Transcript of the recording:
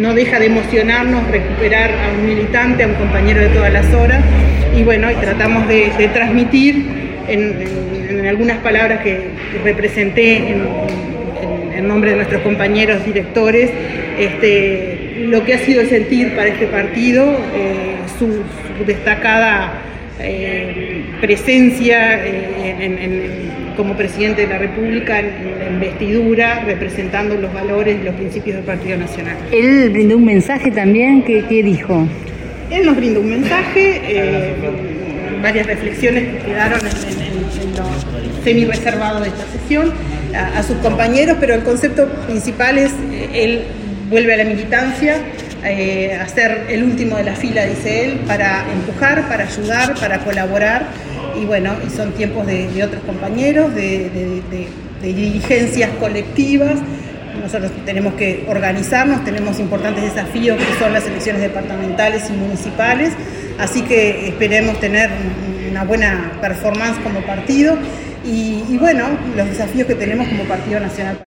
No deja de emocionarnos recuperar a un militante, a un compañero de todas las horas, y bueno, y tratamos de transmitir en algunas palabras que representé en nombre de nuestros compañeros directores, lo que ha sido el sentir para este partido, su destacada presencia como presidente de la República en vestidura, representando los valores y los principios del Partido Nacional. Él brindó un mensaje también, ¿qué dijo? Él nos brindó un mensaje, varias reflexiones que quedaron en lo semi-reservado de esta sesión a sus compañeros, pero el concepto principal es, él vuelve a la militancia, a ser el último de la fila, dice él, para empujar, para ayudar, para colaborar, y bueno, y son tiempos de otros compañeros, de dirigencias colectivas. Nosotros tenemos que organizarnos, tenemos importantes desafíos que son las elecciones departamentales y municipales, así que esperemos tener una buena performance como partido y bueno, los desafíos que tenemos como Partido Nacional.